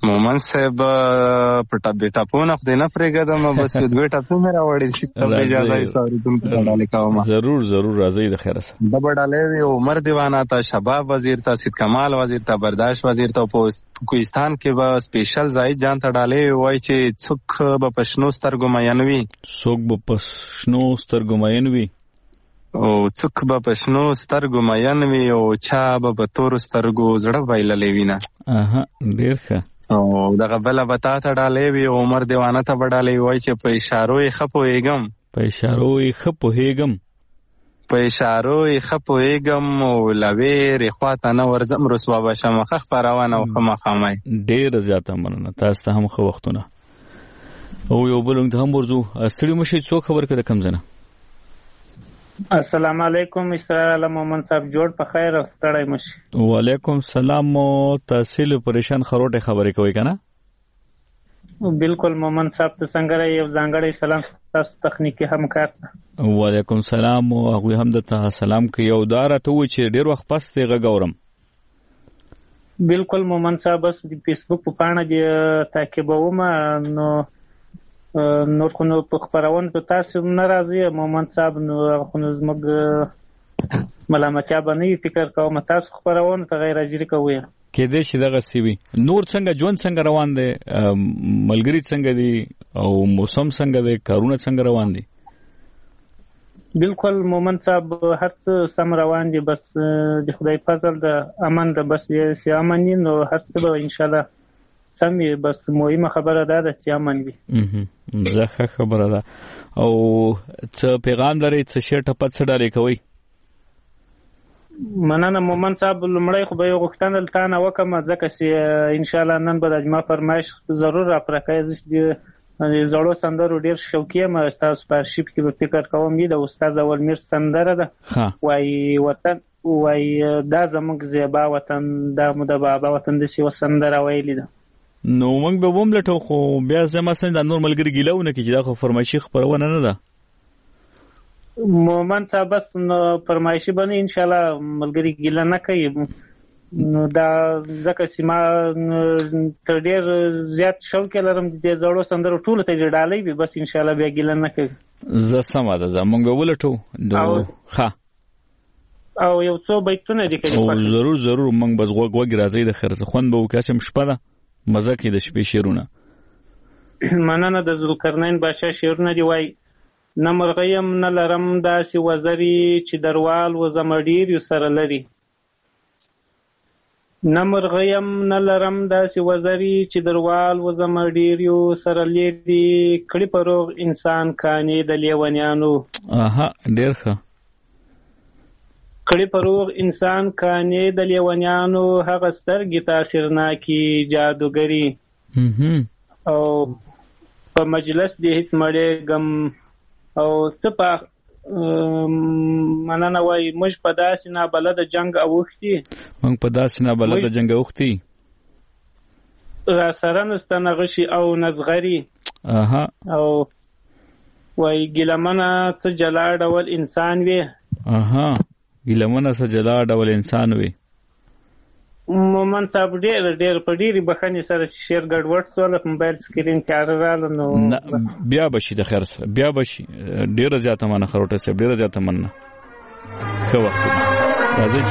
S14: مومن صاحب په ټاپونه خو دې نه پرېږدم، بس یو دوه ټاپو مې راوړي چې اجازه یې ساریدونکو ته ډالۍ کوم.
S1: ضرور راځئ د خیره سره.
S14: د ډالۍ عمر دیوانه ته، شباب وزیر ته، سید کمال وزیر ته، برداشت وزیر ته، په کوهستان کې به سپیشل زاهد جان ته ډالۍ وای چې څوک به په شنو سترګو مین وي،
S1: څوک به په شنو سترګو مین وي،
S14: او څوک به په شنو سترګو مین وي، او چا به په تورو سترګو زړه بایللی وینه.
S1: ډېر ښه.
S14: او دغه بله به تا ته ډالۍ وي، عمر دیوانه ته به ډالۍ وای چې په اشارو یې ښه پوهېږم،
S1: په اشارو یې ښه پوهېږم،
S14: په اشارو یې ښه پوهېږم، او له ویرې خواته نه ورځم رسوا به شم، ښه خپروانه او ښه مخامۍ.
S1: ډېره زیاته مننه، تاسو ته هم ښه وختونه. او یو بل ته هم ورځو. ستړي مه شئ، څوک خبر کړه کوم ځای نه؟
S15: السلام علیکم، اسرائیل مومن صاحب جوړ په خیر او ستړی مشي.
S1: وعلیکم السلام. تحصیل پریشان خروټه خبرې کوي کنه؟
S15: بالکل مومن صاحب ته څنګه یو ځانګړی سلام تاسو تخنیکی همکار ته.
S1: وعلیکم السلام. او هغه هم د سلام کوي. یو دار ته و چې ډیر وخت پس ته غوړم.
S15: بالکل مومن صاحب بس د فیسبوک په پاڼه دی تعقیبوم، نو نور خو نو په خبرونه ته تاسو ناراضي مومن صاحب، نو خو زموږ ملامتیا باندې فکر کوم تاسو خبرونه ته غیر اجري کوي.
S1: کې دې شي دغه سیوی نور څنګه ژوند څنګه روان دي، ملګری څنګه دي، او موسم څنګه دي، کارونه څنګه روان دي؟
S15: بالکل مومن صاحب هر څه سم روان دي، بس د خدای فضل د امن د بس یې امن نو هر څه به ان شاء الله سم وي. بس مهمه خبره ده چې امن وي.
S1: زه خبره ده. او څه پیغام لري، څه شی ټپه څه ډالۍ کوي؟
S15: مننه مومن صاحب، لومړی خو به یو غوښتنه له تا نه وکړم، ځکه چې ان شاء الله نن به د جما فرمایش ضرور راپرکړی. زه د زړو سندرو ډېر شوقي یم، ستاسو په ارشیف کې به فکر کوم د استاد اولمیر سندره ده، وایي وطن، وایي دا زموږ زیبا وطن، دا مو د بابا وطن داسې یوه سندره ویلې ده.
S1: نو موږ به وملټو، خو بیا زه مثلا د نور ملګري ګیله ونه کړي چې دا خو فرمایشي خپرونه نه ده.
S15: مومن صاحب بس فرمایشي باندې ان شاء الله ملګري ګیله نه کوي، نو دا ځکه چې ما تر ډېر زیات شوق لرم د زړو سندرو ټولو ته ډالۍ وي، بس ان شاء الله بیا ګیله نه کوي.
S1: زه سمه ده، زه موږ به ولټو.
S15: او یو څو بیتونه دي کړي.
S1: ضرور موږ بس غوږ راځي د خیر څه خوند به وکاسم، شپه ده مزه کې د شپې شعرونه.
S15: مننه. د ذوالقرنین بادشاه شعرونه دی، وای نه مرغیم نه لرم داسې وزري چې دروال و زمډیر یو سره لري، نه مرغیم نه لرم داسې وزري چې دروال و زمډیر یو سره لري، کړي پروغ انسان کانې د لیونیانو.
S1: ډېر ښه.
S15: کړي پروغ انسان کانې د لیونیانو، هغه سترګې تاثیرناکي جادوګري، او په مجلس دې هیڅ مړې غم او څه په مننه وای موږ په داسې نابلده جنگ اوښتي،
S1: موږ په داسې نابلده جنگ اوښتي،
S15: را سره نسته نغشي او نزغري. او وای ګیلمنه څه جلا ډول انسان وي.
S1: ګیلمنه څه جلا ډول انسان وي.
S15: مومن صاحب ډېر په ډېرې بخښنې سره چې شعر ګډوډ سول، موبایل سکرین تیاره راغله، نو
S1: بیا به شي د خیر سره، بیا به شي. ډېره زیاته مننه خروټه صاحب، ډېره زیاته مننه. ښه وخت راځئ.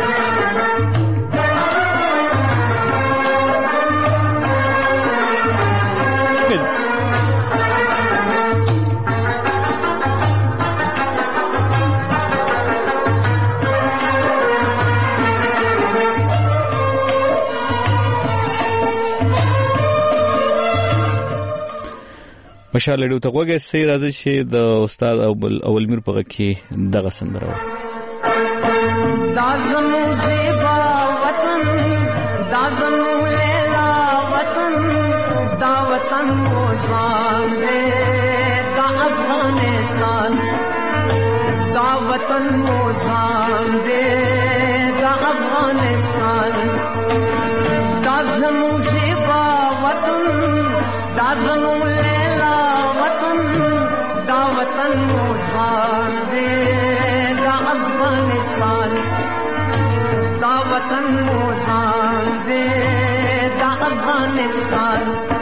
S1: مشال ډیو ته وګورئ سي راځي چې د استاد اولمیر په کې دغه سندره
S16: دازمو زیبا وطن دازمو لیلا وطن دا وطن موزان دے دا افغانستان دا وطن موزان دے دا افغانستان دازمو زیبا وطن دازمو وطن موزان دے دا افغانستان دا وطن موزان دے دا افغانستان अफगानिस्तान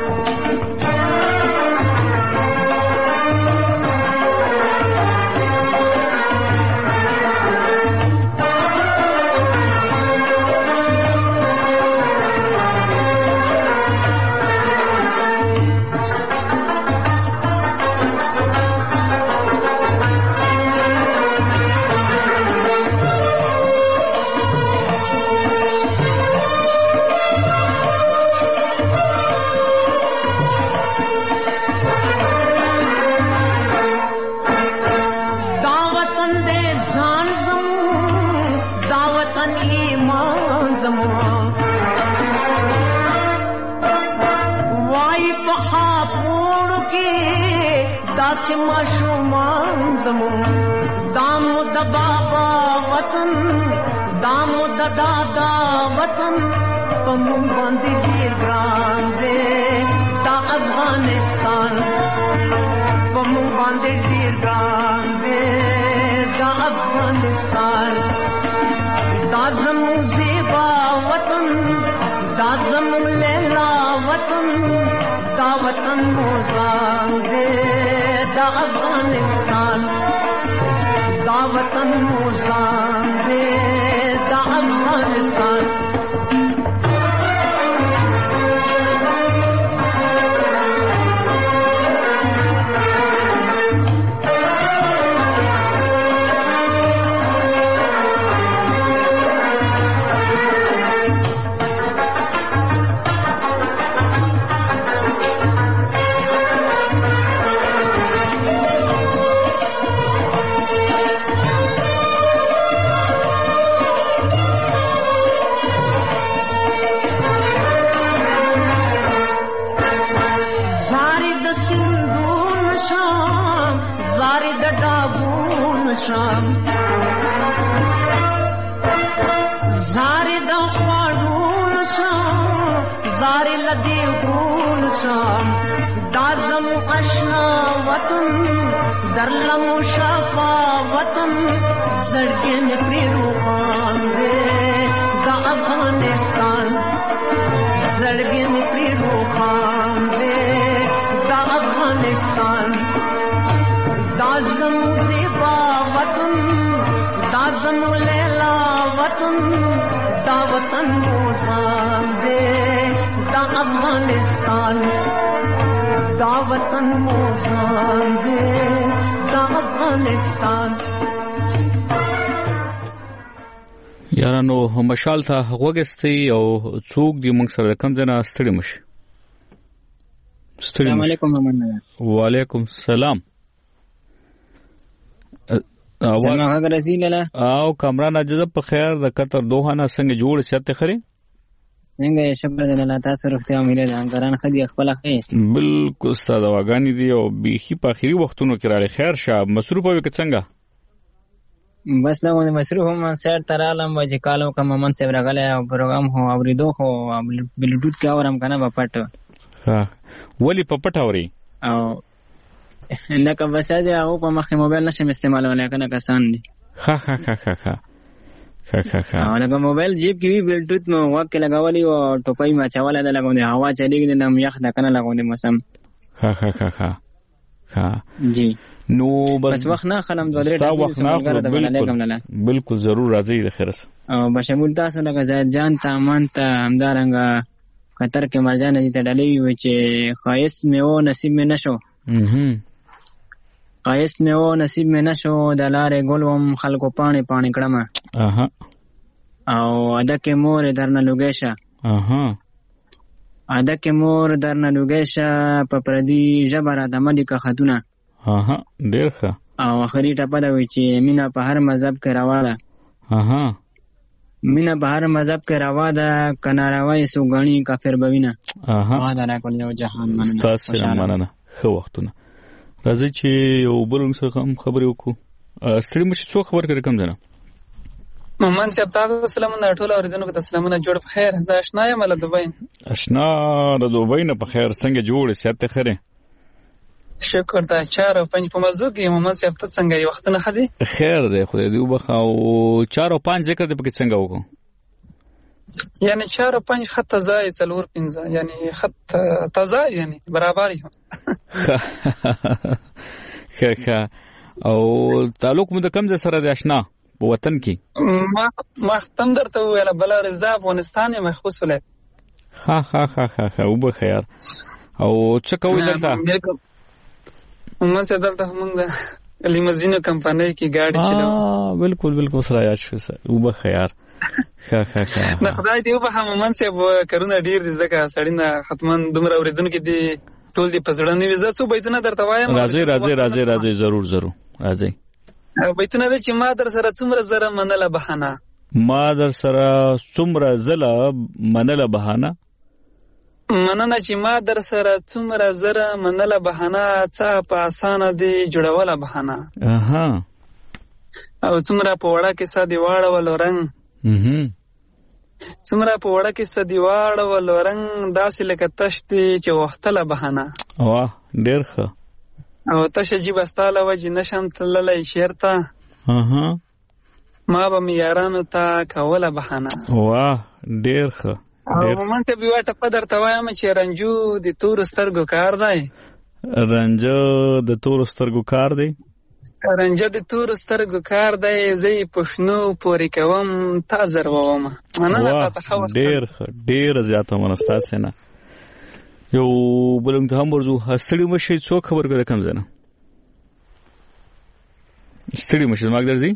S16: दादा वतन पमु बंदी ग्रांदे दा अफगानिस्तान पमु बंदी ग्रांदे दा अफगानिस्तान दाजम ज़ेबा वतन दाजम लैला वतन दा वतन मोज़ांदे दा अफगानिस्तान दा वतन मोज़ांदे दा अफगानिस्तान दाज़म अशना वतन दरलम शाफा वतन सड़कें प्रिरूपान दे दा अफगानिस्तान सड़कें प्रिरूपान दे दा अफगानिस्तान दाज़म ज़ेबा वतन दाज़म लैला वतन दा वतन मोज़ान दे दा अफगानिस्तान दा वतन मोज़ान दे दा अफगानिस्तान
S1: یارانو مشال ته وګستي او څوک دی موږ سره کم جنا ستړي مشي
S17: السلام علیکم محمد
S1: وعلیکم السلام
S17: څنګه غرزي لاله
S1: او کامران اجازه په خیر د قطر دوه نه څنګه جوړ شته خري
S17: څنګه شکر دې الله تاسو روغتیا امید ده انګران خدي خپل خیر
S1: بالکل ستاسو واغانی دی او بيخي په اخري وختونو کې راړي خیر شه مصروف وي که څنګه
S17: بس نو مصروف هم سر ترالم چې کالو کوم من سره راغله پروګرام هو اوریدو خو بلوټوث کې اورم کنه په پټ
S1: ها ولی په پټ اوري
S17: او انکه بساجه او په مخ موبایل نشم استعمالونه کنه کسان دي
S1: ها ها ها ها ها
S17: او لکه موبایل جیب کې وی بلوټوث مو واکه لګاولي او ټوپای ما چاواله ده لګونه هوا چلیږي نو یخ د کنه لګونه موسم
S1: ها ها ها ها ها
S17: جی
S1: نو
S17: بس وخت نه خلم دوه درې
S1: بالکل ضرور راځي د خیرس
S17: او بشمول تاسو لکه زید جان ته امان ته همدارنګه قطر کې مرجان دې ډلې وي چې خایس مې او نصیب مې نشو خایس مې او نصیب مې نشو د لارې ګلوم خلکو پانی پانی کړم او اده کې مور درنه لوګیشه اده کې مور درنه لوګیشه په پردي جبره د ملک خدونه
S1: ډیر ښه
S17: او اخري ټپه دا وی چې مینا په هر مذهب کې روا ده مینا په هر مذهب کې روا ده کناروي سو غني کافر بوینه دا نه کول یو جهان مننه
S1: تاسو مننه خو وختونه راځي چې یو بل څه خبرې وکړو ستړي مشه څو خبر کړم کنه
S18: محمد صاحب تاسو سلامونه ټول اوریدونکو ته سلامونه جوړ په خیر زه آشنا یم له دوبۍ
S1: آشنا د دوبۍ نه په خیر څنګه جوړ سیاته خره
S18: شکر دا 4 او 5 په موضوع کې محمد صاحب ته څنګه یو وخت نه خدي
S1: خیر دی خدای دې وبخا او 4 او 5 ذکر دې پکې څنګه وکړو
S18: یعنی 4 و 5 خط تزای 4 5 یعنی خط تزای یعنی برابر یو.
S1: ښه او تعلق مو د کوم ځای سره د آشنا په وطن کې؟
S18: ما ختم درته ویل بل رضا افغانستان یې محفوظ ولې.
S1: ها او به خیر. او څه کوي دلته؟
S18: موږ څه دلته موږ د لیموزینو کمپنۍ کې ګاډي چلاو.
S1: بالکل سره یاد شو او به خیر. ښه
S18: نه خدای دې په همون څه کارونه ډیر دي ځکه سړی نه ختمن دومره اوریدونکو دي ټول دې پزړه نیوي زه څو بیتونه درته وایم.
S1: راځي ضرور راځي.
S18: بیتونه دي چې ما در سره څومره زره منله بهانه.
S1: ما در سره څومره زله منله بهانه.
S18: مننه چې ما در سره څومره زره منله بهانه څه په اسانه دی جوړوله بهانه. او څومره په وړه کې سادي واړول رنگ. څومره په وړه کې سادي واړول رنگ داسې لکه تش دی چې وختله بهانه.
S1: واه ډیر ښه.
S18: او تشه جیب استاله وجې نشم تللی شیرته. ما به میارانو ته کوله بهانه.
S1: واه ډیر ښه.
S18: او من ته بیوه ټپه درته وایم چې رنجو د تورو سترګو کار دی.
S1: رنجو د تورو سترګو کار دی.
S18: رنجه د تورو سترګو کار دی زه یې پښنو پورې کوم تا زروومه. مننه تا ته ښه وخت.
S1: ډېره زیاته مننه ستاسې نه. یو بل ته هم ورځو. ستړي مه شئ څوک خبر کوي د کوم ځای نه؟ ستړي مه شئ زما درځي.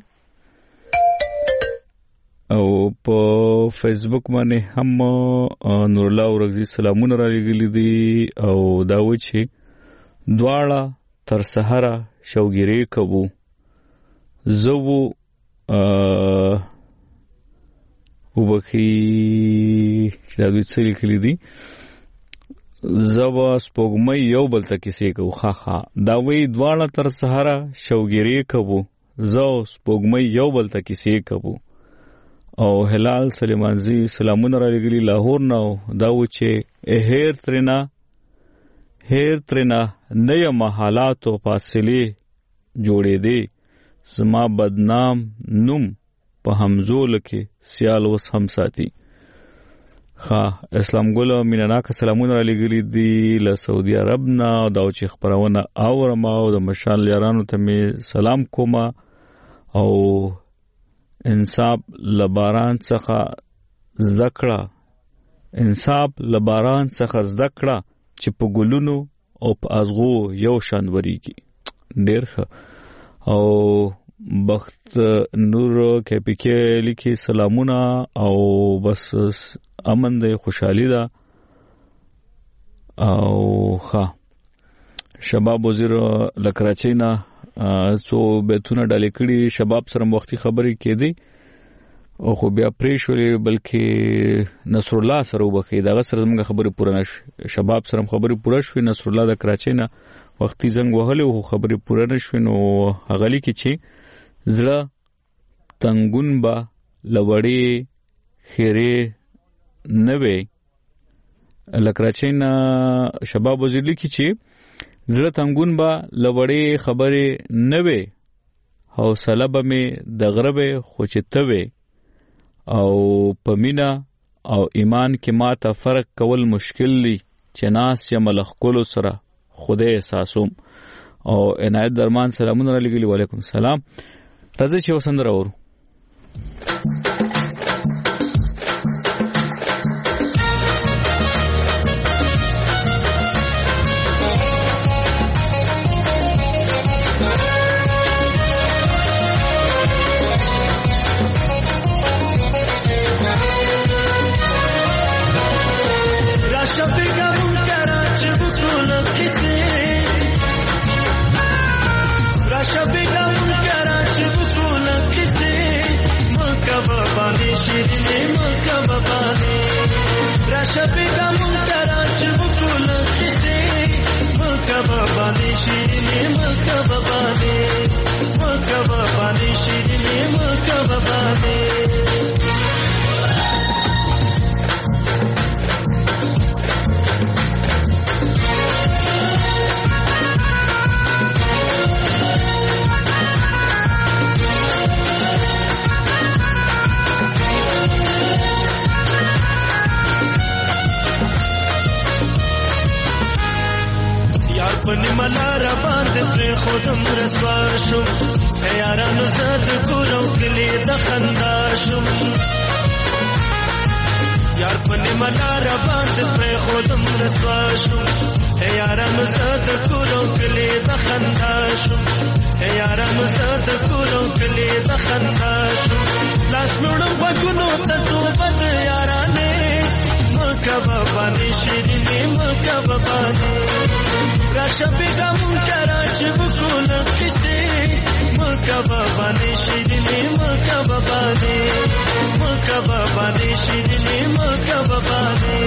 S1: او په فیسبوک باندې هم نور الله اورغزي سلامونه را لګلي دي او دا و چې دواړه تر سحره شوګيري کوو زو وبخي چې دا دوی څه لیکلي دي زو سپوږمۍ یو بل ته کیسې کوو. ښه دا وی دواړه تر سحره شوګيري کوو زو سپوږمۍ یو بل ته کیسې کوو. او هلال سلیمانزی سلامونه را لګلی لاهور نه دا و چې هیر ترنا نه محالاتو فاصله جوړې دي زما بدنام نوم په همزول کې سیال وس هم ساتي. اسلام ګل مینناک سلامونه را لګلی دي له سعودي عرب نه دا چې خبرونه اورم او د مشال یارانو ته می سلام کوم. او انصاف لباران څخه زدکړه چې په ګلونو او په ازغو یو شان وریږي. ډیر ښه. او بخت نور کپیکې لیکي سلامونه او بس امن دی خوشحالي ده. او شباب وزیر لکراچۍ نه څو بیتونه ډالې کړي. شباب سره وختي خبرې کېدې او خو بیا پرې شولې بلکې نصر الله سره وبخې دغه سره موږ خبرې پوره نشو. شباب سره خبرې پوره شوې. نصر الله د کراچۍ نه وختي زنګ وهلې او خبرې پوره نشوې. نو هغه لیکي چې زړه تنګون به لوړې خیرې نه وي. لکراچۍ نه شباب وزیر لیکي چې زړه تنګون به لوړې خبرې نه وي. حوصله به مې د غربې خو چې ته وي. او په مینا او ایمان کې ما ته فرق کول مشکل دی چې ناس یم له ښکلو سره خدای احساسوم. او عنایت درمان سلامونه را لګلي. وعلیکم السلام. راځئ چې وسندره اورو.
S8: پنې ملار باندې پر خودم رسوا شم یارانو زاد کورو کلی د خندا شم یار پنې ملار باندې پر خودم رسوا شم یارانو زاد کورو کلی د خندا شم یارانو زاد کورو کلی د خندا شم لاس نوړم وګونو ته توبه یارانه مکبا باندې شیرینې مکبا باندې راشه بیګم کراچ وکول کیسه مکبا باندې شیرینې مکبا باندې مکبا باندې شیرینې مکبا باندې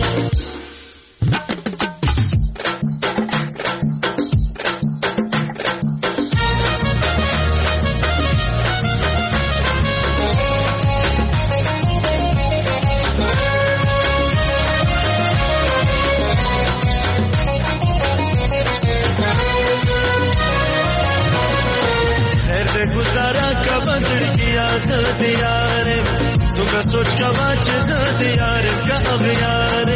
S8: सोच का बाच यार का अभियार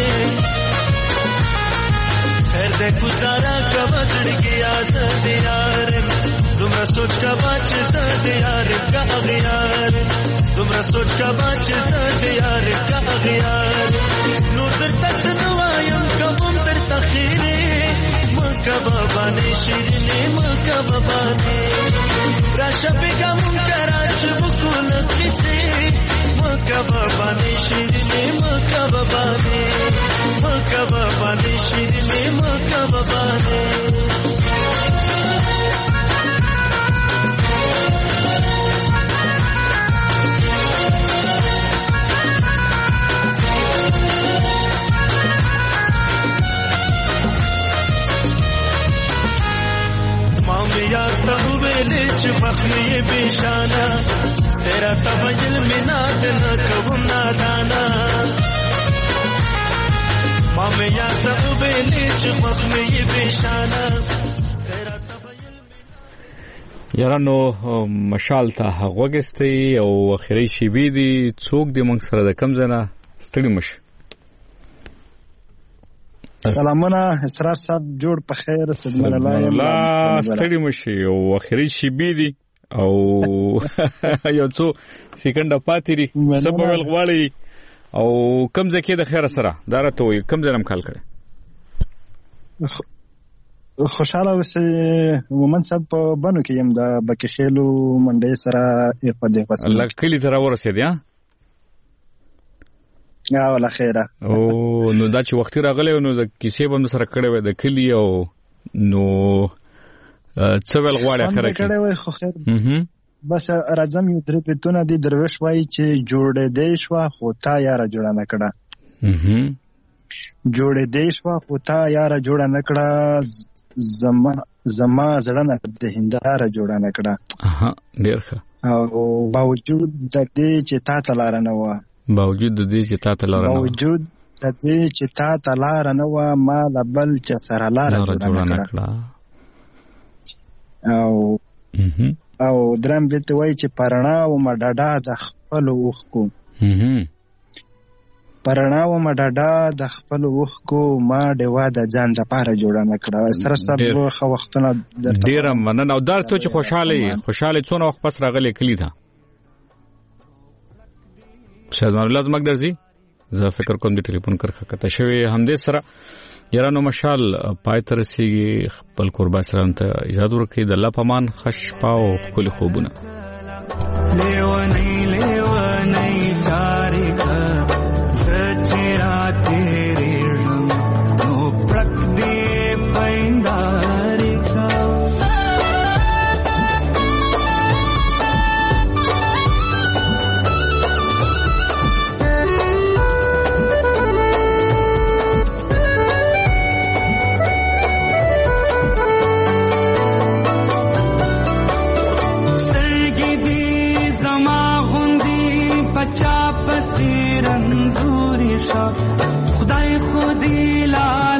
S8: खैर दे गुजारा का बदल गया यार तुमरा सोच का बाच यार का अभियार तुमरा सोच का बाच यार का अभियार नूर तसनवायम कबम तर तखीरे मकबा बाने शिरने मकबा बाने राशबे का मुनकराच बुकुल किसे मकबा बाने शिरने मकबा बाने मकबा बाने शिरने मकबा बाने मामिया तहुबेले चुफखने ये बेशाना तेरा तबयल में नाद न कबुम नादाना मामिया तहुबेले चुफखने ये बेशाना तेरा तबयल
S1: یارانو مشال ته غوګستې او اخري شی بي دي څوک د موږ سره د کم زنه ستړي مش
S19: سلامونه اسرار صاحب جوړ په خیر سلام الله
S1: ستړي مشي او اخري شی بي دي او یو څو سکند پاتې سبب غواړي او کم ځکه د خیر سره دارته وي کم ځنم کال کړي
S19: خوشاله اوسه ومن صاحب په بنو کې يم د بکی خېلو منډې سره په دې فصل
S1: الله کلی تر ورسېد یا
S19: ولا خیره
S1: او نو دا چې وخت راغلی نو د کیسې به سره کړې وې د کلی او نو څول غواړي اخره
S19: کړې وې خو خیر بس راځم یو درې پتونه دي درویش وای چې جوړې دې شو خو تا یاره جوړ نه کړه جوړې دې شو خو تا یاره جوړ نه کړه زما زړه نه د هنداره جوړ نه کړه
S1: ډیر ښه
S19: او باوجود د دې چې تا تلار نه و
S1: باوجود د دې چې تا تلار نه و
S19: باوجود د دې چې تا تلار نه و ما لبل چې سره لار جوړ نه کړه او درم دې وای چې پرنا او مډاډا د خپل وښکو پرنا او مډاډا د خپل وښکو ما ډیوا د ځان د پاره جوړ نه کړه سره سب خو وختونه درته
S1: ډیر مننه او دا ته چې خوشاله څونه وخت پس راغلی کلی دا شاید الله زمک درځي زه فکر کوم د ټلیفون کرخه کته شوی همدې سره یارانو مشال پای تر سیږي خپل قربا سره ته اجازه ورکړي د الله پامان خش پاو خپل خوبونه
S8: لیونی چارې سچرا تیرې نو پرک دې پیندارې
S16: خدای خودی لال